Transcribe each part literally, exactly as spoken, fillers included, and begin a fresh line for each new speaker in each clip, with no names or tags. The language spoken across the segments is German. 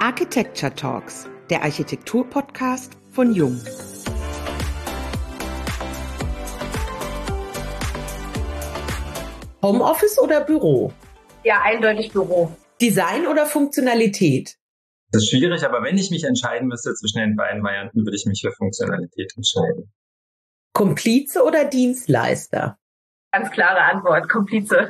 Architecture Talks, der Architektur-Podcast von Jung. Homeoffice oder Büro?
Ja, eindeutig Büro.
Design oder Funktionalität?
Das ist schwierig, aber wenn ich mich entscheiden müsste zwischen den beiden Varianten, würde ich mich für Funktionalität entscheiden.
Komplize oder Dienstleister?
Ganz klare Antwort, Komplize.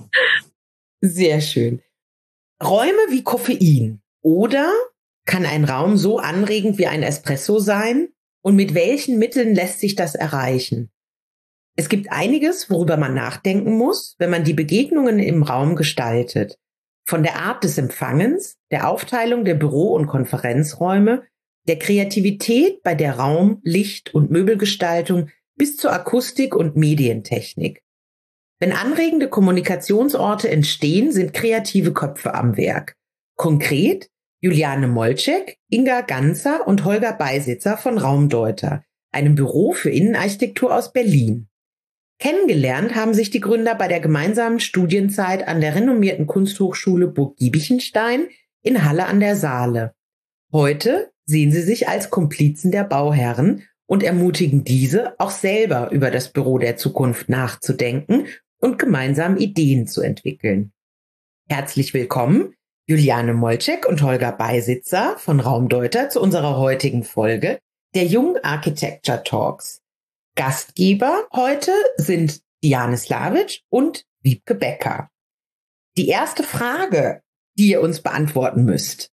Sehr schön. Räume wie Koffein. Oder kann ein Raum so anregend wie ein Espresso sein? Und mit welchen Mitteln lässt sich das erreichen? Es gibt einiges, worüber man nachdenken muss, wenn man die Begegnungen im Raum gestaltet. Von der Art des Empfangens, der Aufteilung der Büro- und Konferenzräume, der Kreativität bei der Raum-, Licht- und Möbelgestaltung bis zur Akustik und Medientechnik. Wenn anregende Kommunikationsorte entstehen, sind kreative Köpfe am Werk. Konkret Juliane Molczek, Inga Ganzer und Holger Beisitzer von Raumdeuter, einem Büro für Innenarchitektur aus Berlin. Kennengelernt haben sich die Gründer bei der gemeinsamen Studienzeit an der renommierten Kunsthochschule Burg Giebichenstein in Halle an der Saale. Heute sehen sie sich als Komplizen der Bauherren und ermutigen diese, auch selber über das Büro der Zukunft nachzudenken und gemeinsam Ideen zu entwickeln. Herzlich willkommen, Juliane Molczek und Holger Beisitzer von Raumdeuter zu unserer heutigen Folge der Jung Architecture Talks. Gastgeber heute sind Diane Slavic und Wiebke Becker. Die erste Frage, die ihr uns beantworten müsst: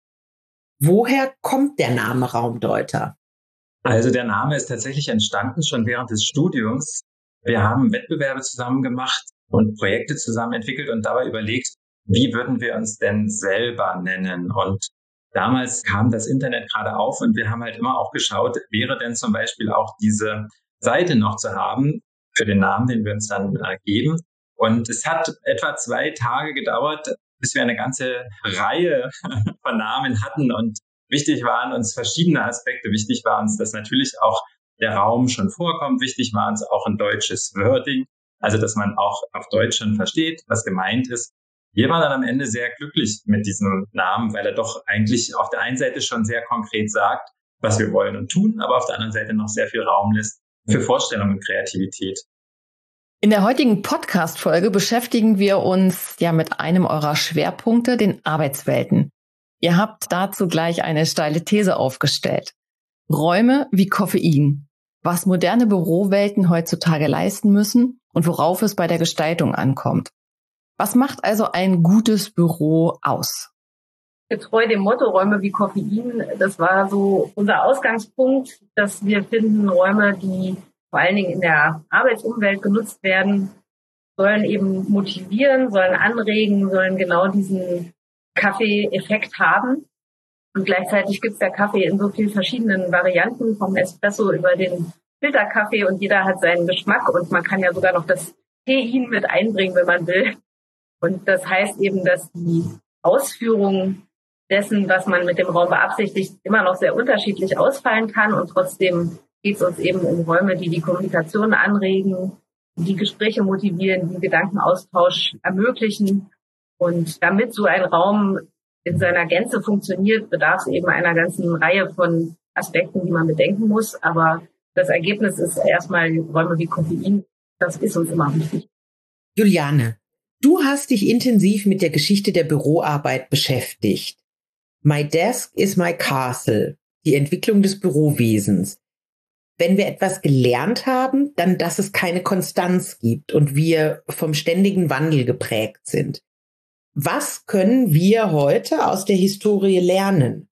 Woher kommt der Name Raumdeuter?
Also der Name ist tatsächlich entstanden schon während des Studiums. Wir haben Wettbewerbe zusammen gemacht und Projekte zusammen entwickelt und dabei überlegt, wie würden wir uns denn selber nennen? Und damals kam das Internet gerade auf und wir haben halt immer auch geschaut, wäre denn zum Beispiel auch diese Seite noch zu haben für den Namen, den wir uns dann äh, geben. Und es hat etwa zwei Tage gedauert, bis wir eine ganze Reihe von Namen hatten. Und wichtig waren uns verschiedene Aspekte. Wichtig war uns, dass natürlich auch der Raum schon vorkommt. Wichtig war uns auch ein deutsches Wording, also dass man auch auf Deutsch schon versteht, was gemeint ist. Wir waren dann am Ende sehr glücklich mit diesem Namen, weil er doch eigentlich auf der einen Seite schon sehr konkret sagt, was wir wollen und tun, aber auf der anderen Seite noch sehr viel Raum lässt für Vorstellung und Kreativität.
In der heutigen Podcast-Folge beschäftigen wir uns ja mit einem eurer Schwerpunkte, den Arbeitswelten. Ihr habt dazu gleich eine steile These aufgestellt. Räume wie Koffein, was moderne Bürowelten heutzutage leisten müssen und worauf es bei der Gestaltung ankommt. Was macht also ein gutes Büro aus?
Getreu dem Motto Räume wie Koffein, das war so unser Ausgangspunkt, dass wir finden, Räume, die vor allen Dingen in der Arbeitsumwelt genutzt werden, sollen eben motivieren, sollen anregen, sollen genau diesen Kaffee-Effekt haben. Und gleichzeitig gibt es der Kaffee in so vielen verschiedenen Varianten, vom Espresso über den Filterkaffee, und jeder hat seinen Geschmack und man kann ja sogar noch das Tein mit einbringen, wenn man will. Und das heißt eben, dass die Ausführung dessen, was man mit dem Raum beabsichtigt, immer noch sehr unterschiedlich ausfallen kann. Und trotzdem geht es uns eben um Räume, die die Kommunikation anregen, die Gespräche motivieren, die Gedankenaustausch ermöglichen. Und damit so ein Raum in seiner Gänze funktioniert, bedarf es eben einer ganzen Reihe von Aspekten, die man bedenken muss. Aber das Ergebnis ist erstmal Räume wie Koffein. Das ist uns immer wichtig.
Juliane, du hast dich intensiv mit der Geschichte der Büroarbeit beschäftigt. My Desk is my Castle, die Entwicklung des Bürowesens. Wenn wir etwas gelernt haben, dann, dass es keine Konstanz gibt und wir vom ständigen Wandel geprägt sind. Was können wir heute aus der Historie lernen?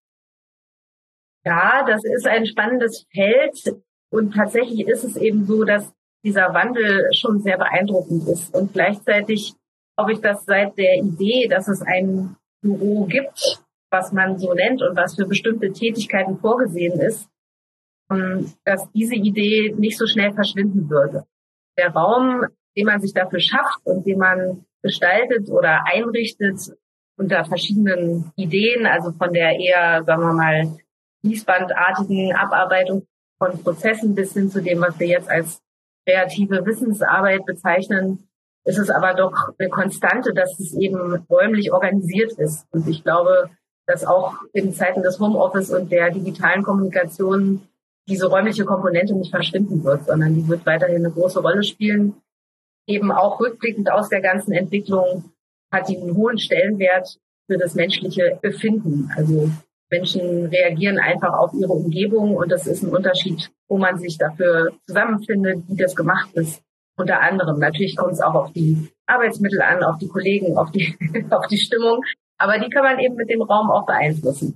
Ja, das ist ein spannendes Feld und tatsächlich ist es eben so, dass dieser Wandel schon sehr beeindruckend ist. Und gleichzeitig glaube ich, dass seit der Idee, dass es ein Büro gibt, was man so nennt und was für bestimmte Tätigkeiten vorgesehen ist, dass diese Idee nicht so schnell verschwinden würde. Der Raum, den man sich dafür schafft und den man gestaltet oder einrichtet unter verschiedenen Ideen, also von der eher, sagen wir mal, fließbandartigen Abarbeitung von Prozessen bis hin zu dem, was wir jetzt als kreative Wissensarbeit bezeichnen, ist es aber doch eine Konstante, dass es eben räumlich organisiert ist. Und ich glaube, dass auch in Zeiten des Homeoffice und der digitalen Kommunikation diese räumliche Komponente nicht verschwinden wird, sondern die wird weiterhin eine große Rolle spielen. Eben auch rückblickend aus der ganzen Entwicklung hat die einen hohen Stellenwert für das menschliche Befinden. Also Menschen reagieren einfach auf ihre Umgebung und das ist ein Unterschied, wo man sich dafür zusammenfindet, wie das gemacht ist. Unter anderem. Natürlich kommt es auch auf die Arbeitsmittel an, auf die Kollegen, auf die, auf die Stimmung. Aber die kann man eben mit dem Raum auch beeinflussen.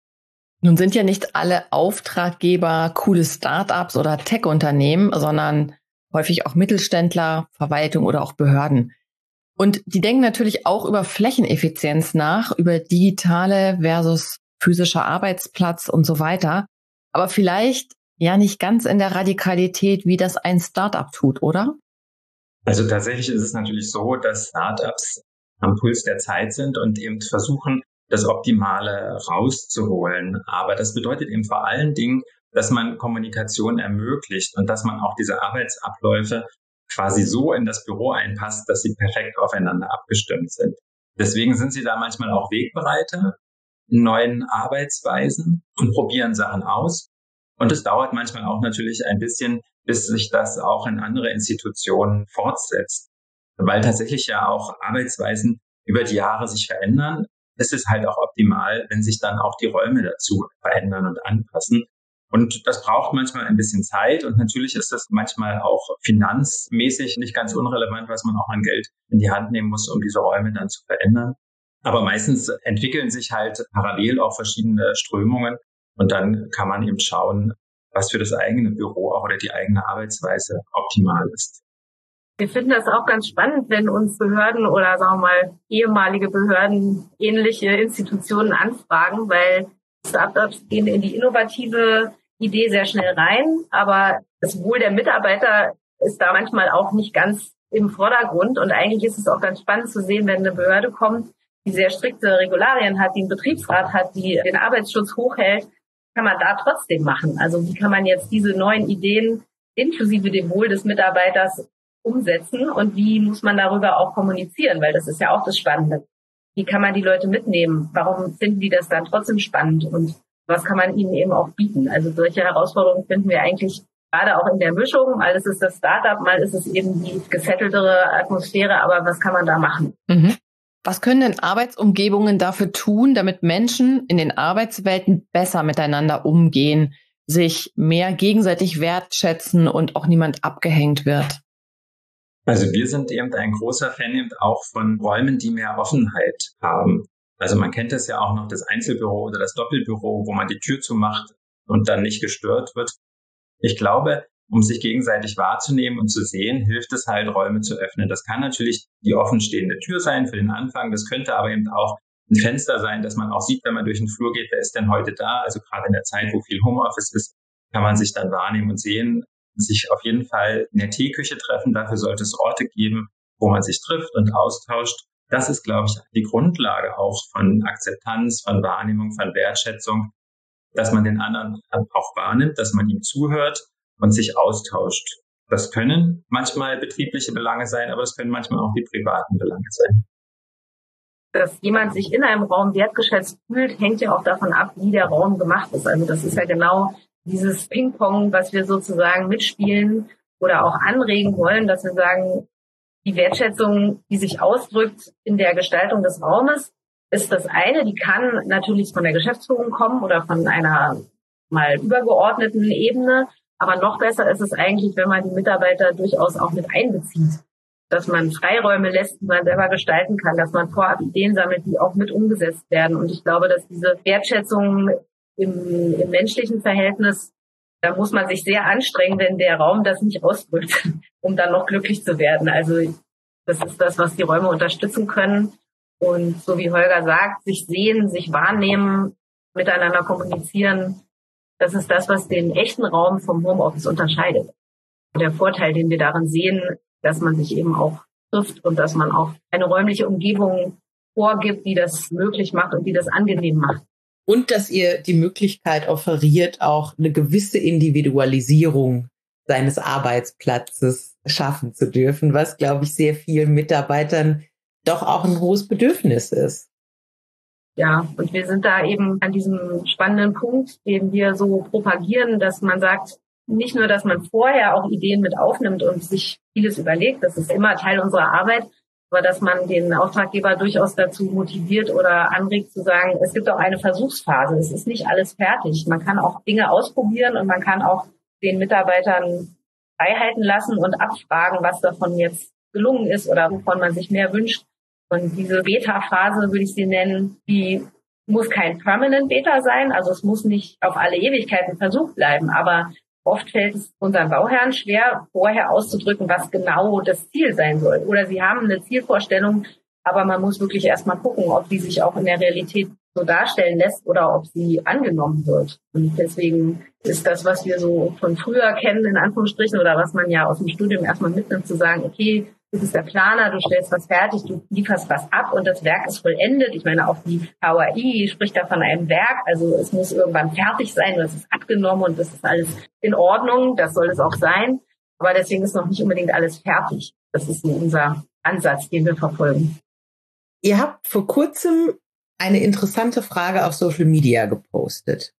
Nun sind ja nicht alle Auftraggeber coole Start-ups oder Tech-Unternehmen, sondern häufig auch Mittelständler, Verwaltung oder auch Behörden. Und die denken natürlich auch über Flächeneffizienz nach, über digitale versus physischer Arbeitsplatz und so weiter. Aber vielleicht ja nicht ganz in der Radikalität, wie das ein Start-up tut, oder?
Also tatsächlich ist es natürlich so, dass Start-ups am Puls der Zeit sind und eben versuchen, das Optimale rauszuholen. Aber das bedeutet eben vor allen Dingen, dass man Kommunikation ermöglicht und dass man auch diese Arbeitsabläufe quasi so in das Büro einpasst, dass sie perfekt aufeinander abgestimmt sind. Deswegen sind sie da manchmal auch Wegbereiter in neuen Arbeitsweisen und probieren Sachen aus. Und es dauert manchmal auch natürlich ein bisschen, bis sich das auch in andere Institutionen fortsetzt. Weil tatsächlich ja auch Arbeitsweisen über die Jahre sich verändern. Es ist halt auch optimal, wenn sich dann auch die Räume dazu verändern und anpassen. Und das braucht manchmal ein bisschen Zeit. Und natürlich ist das manchmal auch finanzmäßig nicht ganz unrelevant, was man auch an Geld in die Hand nehmen muss, um diese Räume dann zu verändern. Aber meistens entwickeln sich halt parallel auch verschiedene Strömungen. Und dann kann man eben schauen, was für das eigene Büro auch oder die eigene Arbeitsweise optimal ist.
Wir finden das auch ganz spannend, wenn uns Behörden oder sagen wir mal ehemalige Behörden ähnliche Institutionen anfragen, weil Startups gehen in die innovative Idee sehr schnell rein, aber das Wohl der Mitarbeiter ist da manchmal auch nicht ganz im Vordergrund und eigentlich ist es auch ganz spannend zu sehen, wenn eine Behörde kommt, die sehr strikte Regularien hat, die einen Betriebsrat hat, die den Arbeitsschutz hochhält, kann man da trotzdem machen. Also wie kann man jetzt diese neuen Ideen inklusive dem Wohl des Mitarbeiters umsetzen und wie muss man darüber auch kommunizieren, weil das ist ja auch das Spannende. Wie kann man die Leute mitnehmen? Warum finden die das dann trotzdem spannend und was kann man ihnen eben auch bieten? Also solche Herausforderungen finden wir eigentlich gerade auch in der Mischung. Mal ist es das Startup, mal ist es eben die gesetteltere Atmosphäre, aber was kann man da machen?
Mhm. Was können denn Arbeitsumgebungen dafür tun, damit Menschen in den Arbeitswelten besser miteinander umgehen, sich mehr gegenseitig wertschätzen und auch niemand abgehängt wird?
Also wir sind eben ein großer Fan eben auch von Räumen, die mehr Offenheit haben. Also man kennt das ja auch noch, das Einzelbüro oder das Doppelbüro, wo man die Tür zumacht und dann nicht gestört wird. Ich glaube, um sich gegenseitig wahrzunehmen und zu sehen, hilft es halt, Räume zu öffnen. Das kann natürlich die offenstehende Tür sein für den Anfang. Das könnte aber eben auch ein Fenster sein, dass man auch sieht, wenn man durch den Flur geht, wer ist denn heute da? Also gerade in der Zeit, wo viel Homeoffice ist, kann man sich dann wahrnehmen und sehen, sich auf jeden Fall in der Teeküche treffen. Dafür sollte es Orte geben, wo man sich trifft und austauscht. Das ist, glaube ich, die Grundlage auch von Akzeptanz, von Wahrnehmung, von Wertschätzung, dass man den anderen auch wahrnimmt, dass man ihm zuhört und sich austauscht. Das können manchmal betriebliche Belange sein, aber das können manchmal auch die privaten Belange sein.
Dass jemand sich in einem Raum wertgeschätzt fühlt, hängt ja auch davon ab, wie der Raum gemacht ist. Also das ist ja genau dieses Ping-Pong, was wir sozusagen mitspielen oder auch anregen wollen, dass wir sagen, die Wertschätzung, die sich ausdrückt in der Gestaltung des Raumes, ist das eine. Die kann natürlich von der Geschäftsführung kommen oder von einer mal übergeordneten Ebene. Aber noch besser ist es eigentlich, wenn man die Mitarbeiter durchaus auch mit einbezieht. Dass man Freiräume lässt, die man selber gestalten kann, dass man vorab Ideen sammelt, die auch mit umgesetzt werden. Und ich glaube, dass diese Wertschätzung im, im menschlichen Verhältnis, da muss man sich sehr anstrengen, wenn der Raum das nicht ausdrückt, um dann noch glücklich zu werden. Also das ist das, was die Räume unterstützen können. Und so wie Holger sagt, sich sehen, sich wahrnehmen, miteinander kommunizieren, das ist das, was den echten Raum vom Homeoffice unterscheidet. Und der Vorteil, den wir darin sehen, dass man sich eben auch trifft und dass man auch eine räumliche Umgebung vorgibt, die das möglich macht und die das angenehm macht.
Und dass ihr die Möglichkeit offeriert, auch eine gewisse Individualisierung seines Arbeitsplatzes schaffen zu dürfen, was, glaube ich, sehr vielen Mitarbeitern doch auch ein hohes Bedürfnis ist.
Ja, und wir sind da eben an diesem spannenden Punkt, den wir so propagieren, dass man sagt, nicht nur, dass man vorher auch Ideen mit aufnimmt und sich vieles überlegt, das ist immer Teil unserer Arbeit, aber dass man den Auftraggeber durchaus dazu motiviert oder anregt zu sagen, es gibt auch eine Versuchsphase, es ist nicht alles fertig. Man kann auch Dinge ausprobieren und man kann auch den Mitarbeitern Freiheiten lassen und abfragen, was davon jetzt gelungen ist oder wovon man sich mehr wünscht. Und diese Beta-Phase, würde ich sie nennen, die muss kein Permanent Beta sein, also es muss nicht auf alle Ewigkeiten Versuch bleiben, aber oft fällt es unseren Bauherren schwer, vorher auszudrücken, was genau das Ziel sein soll. Oder sie haben eine Zielvorstellung, aber man muss wirklich erstmal gucken, ob die sich auch in der Realität so darstellen lässt oder ob sie angenommen wird. Und deswegen ist das, was wir so von früher kennen, in Anführungsstrichen, oder was man ja aus dem Studium erstmal mitnimmt, zu sagen, okay, du bist der Planer, du stellst was fertig, du lieferst was ab und das Werk ist vollendet. Ich meine, auch die H A I spricht da von einem Werk, also es muss irgendwann fertig sein und es ist abgenommen und das ist alles in Ordnung, das soll es auch sein. Aber deswegen ist noch nicht unbedingt alles fertig. Das ist so unser Ansatz, den wir verfolgen.
Ihr habt vor kurzem eine interessante Frage auf Social Media gepostet.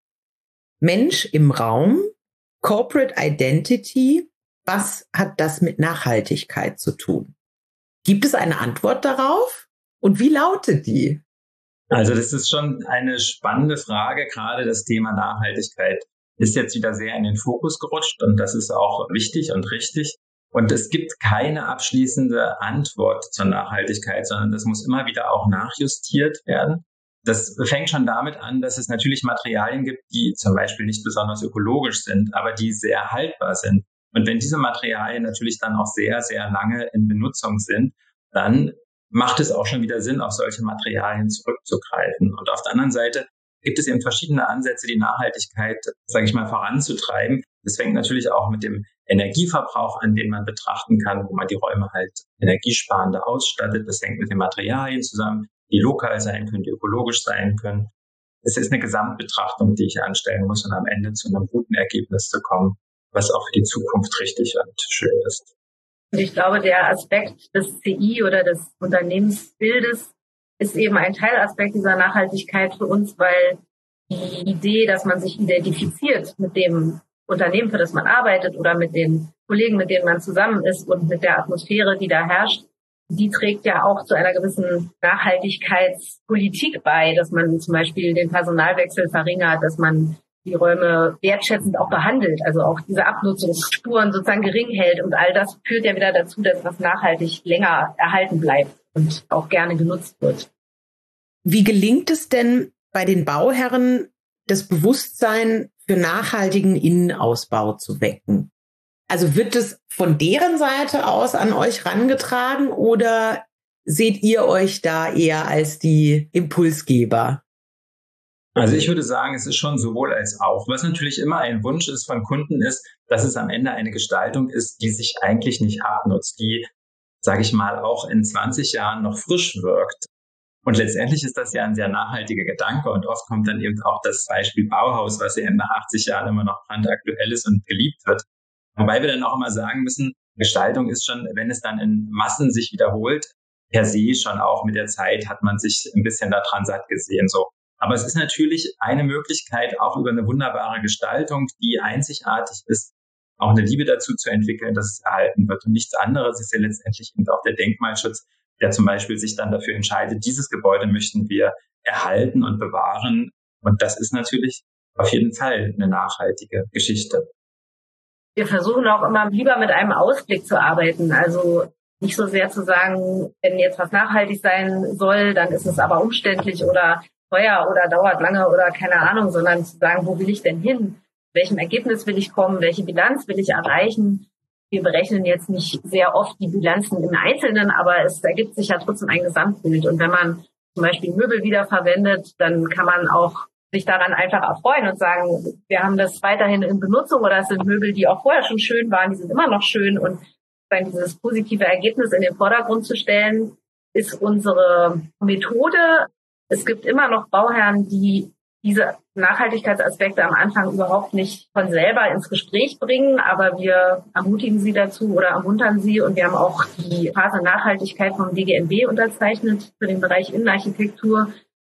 Mensch im Raum, Corporate Identity, was hat das mit Nachhaltigkeit zu tun? Gibt es eine Antwort darauf? Und wie lautet die?
Also das ist schon eine spannende Frage. Gerade das Thema Nachhaltigkeit ist jetzt wieder sehr in den Fokus gerutscht und das ist auch wichtig und richtig. Und es gibt keine abschließende Antwort zur Nachhaltigkeit, sondern das muss immer wieder auch nachjustiert werden. Das fängt schon damit an, dass es natürlich Materialien gibt, die zum Beispiel nicht besonders ökologisch sind, aber die sehr haltbar sind. Und wenn diese Materialien natürlich dann auch sehr, sehr lange in Benutzung sind, dann macht es auch schon wieder Sinn, auf solche Materialien zurückzugreifen. Und auf der anderen Seite gibt es eben verschiedene Ansätze, die Nachhaltigkeit, sage ich mal, voranzutreiben. Das fängt natürlich auch mit dem Energieverbrauch an, den man betrachten kann, wo man die Räume halt energiesparender ausstattet. Das hängt mit den Materialien zusammen, die lokal sein können, die ökologisch sein können. Es ist eine Gesamtbetrachtung, die ich anstellen muss, um am Ende zu einem guten Ergebnis zu kommen, was auch für die Zukunft richtig und schön ist.
Und ich glaube, der Aspekt des C I oder des Unternehmensbildes ist eben ein Teilaspekt dieser Nachhaltigkeit für uns, weil die Idee, dass man sich identifiziert mit dem Unternehmen, für das man arbeitet oder mit den Kollegen, mit denen man zusammen ist und mit der Atmosphäre, die da herrscht, die trägt ja auch zu einer gewissen Nachhaltigkeitspolitik bei, dass man zum Beispiel den Personalwechsel verringert, dass man die Räume wertschätzend auch behandelt, also auch diese Abnutzungsspuren sozusagen gering hält. Und all das führt ja wieder dazu, dass was nachhaltig länger erhalten bleibt und auch gerne genutzt wird.
Wie gelingt es denn bei den Bauherren, das Bewusstsein für nachhaltigen Innenausbau zu wecken? Also wird es von deren Seite aus an euch rangetragen oder seht ihr euch da eher als die Impulsgeber?
Also ich würde sagen, es ist schon sowohl als auch. Was natürlich immer ein Wunsch ist von Kunden ist, dass es am Ende eine Gestaltung ist, die sich eigentlich nicht abnutzt, die, sage ich mal, auch in zwanzig Jahren noch frisch wirkt. Und letztendlich ist das ja ein sehr nachhaltiger Gedanke und oft kommt dann eben auch das Beispiel Bauhaus, was ja nach achtzig Jahren immer noch brandaktuell ist und geliebt wird. Wobei wir dann auch immer sagen müssen, Gestaltung ist schon, wenn es dann in Massen sich wiederholt, per se schon auch mit der Zeit hat man sich ein bisschen daran satt gesehen, so. Aber es ist natürlich eine Möglichkeit, auch über eine wunderbare Gestaltung, die einzigartig ist, auch eine Liebe dazu zu entwickeln, dass es erhalten wird. Und nichts anderes ist ja letztendlich eben auch der Denkmalschutz, der zum Beispiel sich dann dafür entscheidet, dieses Gebäude möchten wir erhalten und bewahren. Und das ist natürlich auf jeden Fall eine nachhaltige Geschichte.
Wir versuchen auch immer lieber mit einem Ausblick zu arbeiten. Also nicht so sehr zu sagen, wenn jetzt was nachhaltig sein soll, dann ist es aber umständlich oder teuer oder dauert lange oder keine Ahnung, sondern zu sagen, wo will ich denn hin? Welchem Ergebnis will ich kommen? Welche Bilanz will ich erreichen? Wir berechnen jetzt nicht sehr oft die Bilanzen im Einzelnen, aber es ergibt sich ja trotzdem ein Gesamtbild. Und wenn man zum Beispiel Möbel wiederverwendet, dann kann man auch sich daran einfach erfreuen und sagen, wir haben das weiterhin in Benutzung oder es sind Möbel, die auch vorher schon schön waren, die sind immer noch schön. Und dann dieses positive Ergebnis in den Vordergrund zu stellen, ist unsere Methode. Es gibt immer noch Bauherren, die diese Nachhaltigkeitsaspekte am Anfang überhaupt nicht von selber ins Gespräch bringen, aber wir ermutigen sie dazu oder ermuntern sie und wir haben auch die Phase Nachhaltigkeit vom D G M B unterzeichnet für den Bereich Innenarchitektur,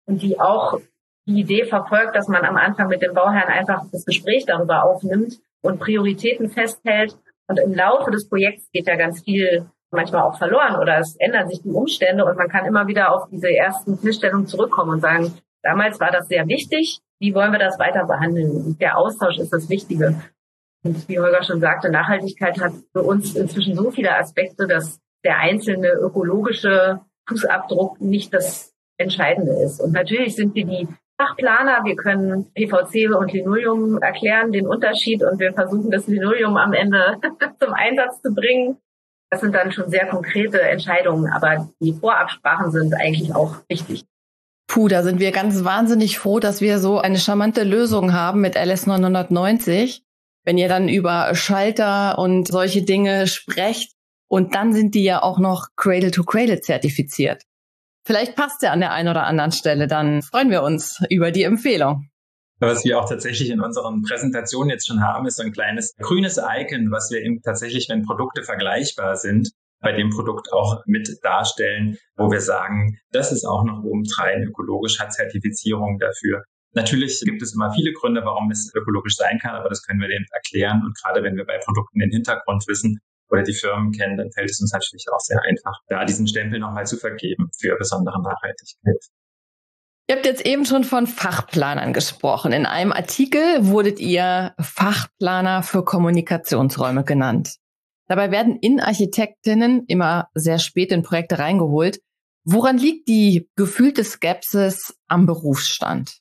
und die auch die Idee verfolgt, dass man am Anfang mit dem Bauherrn einfach das Gespräch darüber aufnimmt und Prioritäten festhält. Und im Laufe des Projekts geht ja ganz viel manchmal auch verloren oder es ändern sich die Umstände und man kann immer wieder auf diese ersten Feststellungen zurückkommen und sagen, damals war das sehr wichtig, wie wollen wir das weiter behandeln? Und der Austausch ist das Wichtige. Und wie Holger schon sagte, Nachhaltigkeit hat für uns inzwischen so viele Aspekte, dass der einzelne ökologische Fußabdruck nicht das Entscheidende ist. Und natürlich sind wir die Fachplaner, wir können P V C und Linoleum erklären, den Unterschied, und wir versuchen, das Linoleum am Ende zum Einsatz zu bringen. Das sind dann schon sehr konkrete Entscheidungen, aber die Vorabsprachen sind eigentlich auch wichtig.
Puh, da sind wir ganz wahnsinnig froh, dass wir so eine charmante Lösung haben mit L S neunhundertneunzig. Wenn ihr dann über Schalter und solche Dinge sprecht, und dann sind die ja auch noch Cradle-to-Cradle zertifiziert. Vielleicht passt ja an der einen oder anderen Stelle, dann freuen wir uns über die Empfehlung.
Was wir auch tatsächlich in unseren Präsentationen jetzt schon haben, ist so ein kleines grünes Icon, was wir eben tatsächlich, wenn Produkte vergleichbar sind, bei dem Produkt auch mit darstellen, wo wir sagen, das ist auch noch obendrein ökologisch, hat Zertifizierung dafür. Natürlich gibt es immer viele Gründe, warum es ökologisch sein kann, aber das können wir denen erklären. Und gerade wenn wir bei Produkten den Hintergrund wissen oder die Firmen kennen, dann fällt es uns natürlich auch sehr einfach, da diesen Stempel nochmal zu vergeben für besondere Nachhaltigkeit.
Ihr habt jetzt eben schon von Fachplanern gesprochen. In einem Artikel wurdet ihr Fachplaner für Kommunikationsräume genannt. Dabei werden Innenarchitektinnen immer sehr spät in Projekte reingeholt. Woran liegt die gefühlte Skepsis am Berufsstand?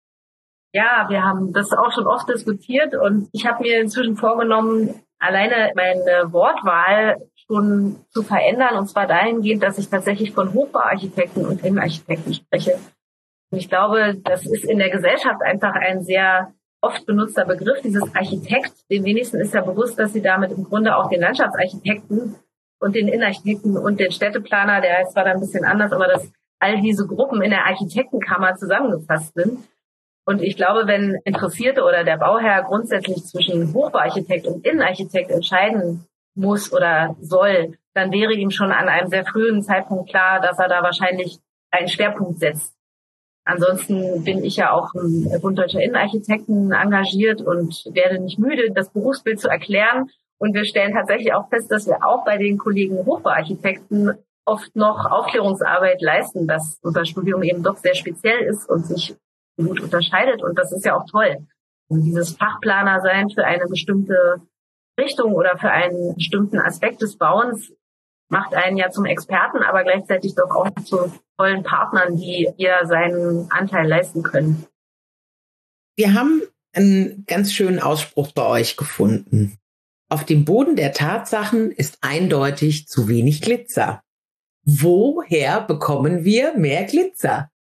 Ja, wir haben das auch schon oft diskutiert und ich habe mir inzwischen vorgenommen, alleine meine Wortwahl schon zu verändern, und zwar dahingehend, dass ich tatsächlich von Hochbauarchitekten und Innenarchitekten spreche. Und ich glaube, das ist in der Gesellschaft einfach ein sehr oft benutzter Begriff, dieses Architekt. Den wenigsten ist ja bewusst, dass sie damit im Grunde auch den Landschaftsarchitekten und den Innenarchitekten und den Städteplaner, der heißt zwar dann ein bisschen anders, aber dass all diese Gruppen in der Architektenkammer zusammengefasst sind. Und ich glaube, wenn Interessierte oder der Bauherr grundsätzlich zwischen Hochbauarchitekt und Innenarchitekt entscheiden muss oder soll, dann wäre ihm schon an einem sehr frühen Zeitpunkt klar, dass er da wahrscheinlich einen Schwerpunkt setzt. Ansonsten bin ich ja auch im Bund Deutscher Innenarchitekten engagiert und werde nicht müde, das Berufsbild zu erklären. Und wir stellen tatsächlich auch fest, dass wir auch bei den Kollegen Hochbauarchitekten oft noch Aufklärungsarbeit leisten, dass unser Studium eben doch sehr speziell ist und sich gut unterscheidet. Und das ist ja auch toll. Und dieses Fachplaner sein für eine bestimmte Richtung oder für einen bestimmten Aspekt des Bauens macht einen ja zum Experten, aber gleichzeitig doch auch zu tollen Partnern, die ihr seinen Anteil leisten können.
Wir haben einen ganz schönen Ausspruch bei euch gefunden. Auf dem Boden der Tatsachen ist eindeutig zu wenig Glitzer. Woher bekommen wir mehr Glitzer?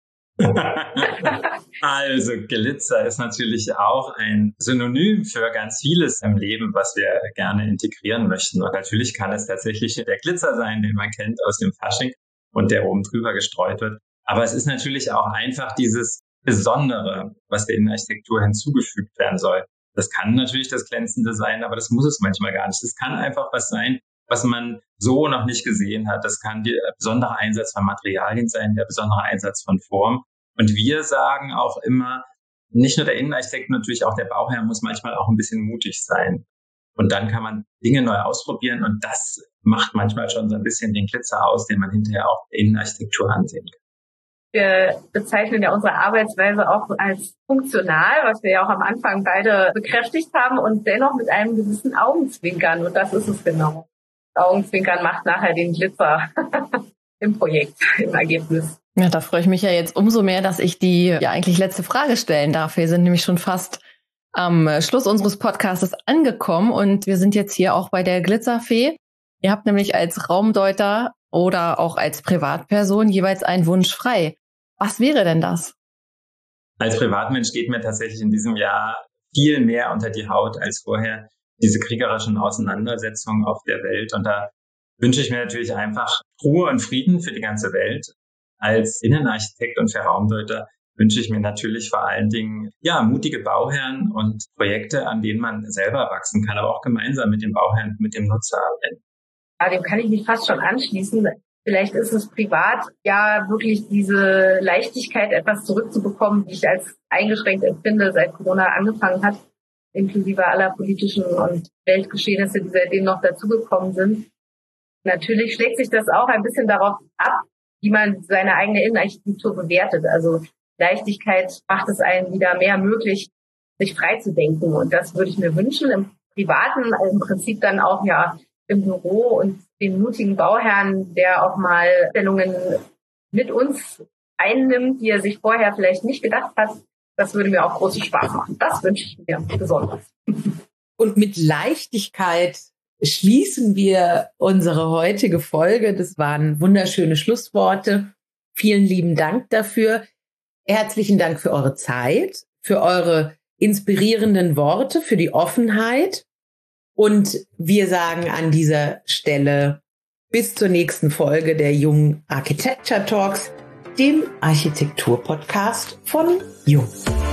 Also Glitzer ist natürlich auch ein Synonym für ganz vieles im Leben, was wir gerne integrieren möchten. Und natürlich kann es tatsächlich der Glitzer sein, den man kennt aus dem Fasching und der oben drüber gestreut wird. Aber es ist natürlich auch einfach dieses Besondere, was der Innenarchitektur hinzugefügt werden soll. Das kann natürlich das Glänzende sein, aber das muss es manchmal gar nicht. Es kann einfach was sein, was man so noch nicht gesehen hat. Das kann der besondere Einsatz von Materialien sein, der besondere Einsatz von Form. Und wir sagen auch immer, nicht nur der Innenarchitekt, natürlich auch der Bauherr muss manchmal auch ein bisschen mutig sein. Und dann kann man Dinge neu ausprobieren und das macht manchmal schon so ein bisschen den Glitzer aus, den man hinterher auch der Innenarchitektur ansehen kann.
Wir bezeichnen ja unsere Arbeitsweise auch als funktional, was wir ja auch am Anfang beide bekräftigt haben, und dennoch mit einem gewissen Augenzwinkern. Und das ist es genau. Augenzwinkern macht nachher den Glitzer im Projekt, im Ergebnis.
Ja, da freue ich mich ja jetzt umso mehr, dass ich die ja eigentlich letzte Frage stellen darf. Wir sind nämlich schon fast am Schluss unseres Podcasts angekommen und wir sind jetzt hier auch bei der Glitzerfee. Ihr habt nämlich als Raumdeuter oder auch als Privatperson jeweils einen Wunsch frei. Was wäre denn das?
Als Privatmensch geht mir tatsächlich in diesem Jahr viel mehr unter die Haut als vorher. Diese kriegerischen Auseinandersetzungen auf der Welt. Und da wünsche ich mir natürlich einfach Ruhe und Frieden für die ganze Welt. Als Innenarchitekt und für Raumdeuter wünsche ich mir natürlich vor allen Dingen ja mutige Bauherren und Projekte, an denen man selber wachsen kann, aber auch gemeinsam mit dem Bauherrn, mit dem Nutzer arbeiten.
Ja, dem kann ich mich fast schon anschließen. Vielleicht ist es privat ja wirklich diese Leichtigkeit, etwas zurückzubekommen, die ich als eingeschränkt empfinde, seit Corona angefangen hat, inklusive aller politischen und Weltgeschehnisse, die seitdem noch dazugekommen sind. Natürlich schlägt sich das auch ein bisschen darauf ab, wie man seine eigene Innenarchitektur bewertet. Also Leichtigkeit macht es einem wieder mehr möglich, sich frei zu denken. Und das würde ich mir wünschen, im Privaten, also im Prinzip dann auch ja im Büro und den mutigen Bauherrn, der auch mal Stellungen mit uns einnimmt, die er sich vorher vielleicht nicht gedacht hat. Das würde mir auch großen Spaß machen. Das wünsche ich mir besonders.
Und mit Leichtigkeit schließen wir unsere heutige Folge. Das waren wunderschöne Schlussworte. Vielen lieben Dank dafür. Herzlichen Dank für eure Zeit, für eure inspirierenden Worte, für die Offenheit. Und wir sagen an dieser Stelle bis zur nächsten Folge der Jung Architecture Talks, dem Architektur-Podcast von Jung.